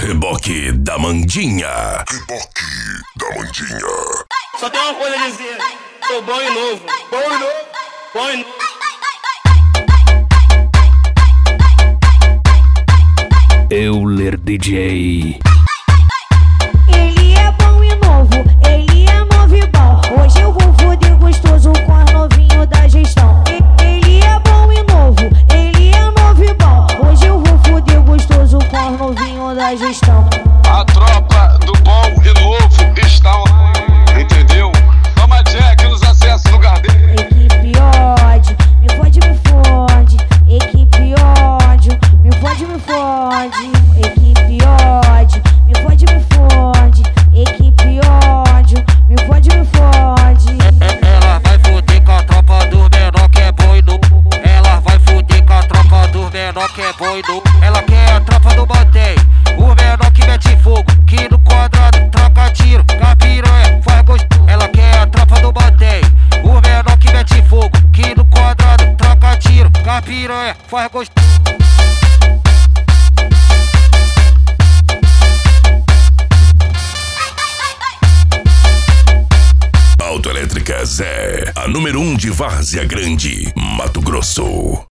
Reboque da Mandinha. Reboque da Mandinha. Só tem uma coisa a dizer. Tô bom e novo. Bom e novo. Bom e novo. Euler DJ. Ele é bom e novo, ele é novo e bom. Hoje eu vou foder gostoso com as novinho da gestão. Ele é bom e novo, ele é novo e bom. Hoje eu vou foder gostoso com as novinho da gestão. A tropa do bom e novo está online, entendeu? Toma Jack nos acessos do Garden. Equipe ódio, me fode, me fode. Equipe ódio, me fode, me fode. Equipe ódio, me fode, me fode. Equipe ódio, me fode, me fode. Ela vai fuder com a tropa do menor que é bom e novo. Ela vai fuder com a tropa do menor que é bom e novo. Ela quer a tropa do Botei, o menor que mete fogo, que no quadrado troca tiro, com a piranha faz gosto. Ela quer a tropa do Botei, o menor que mete fogo, que no quadrado troca tiro, com a piranha faz gosto. Autoelétrica Zé, a número 1 de Várzea Grande, Mato Grosso.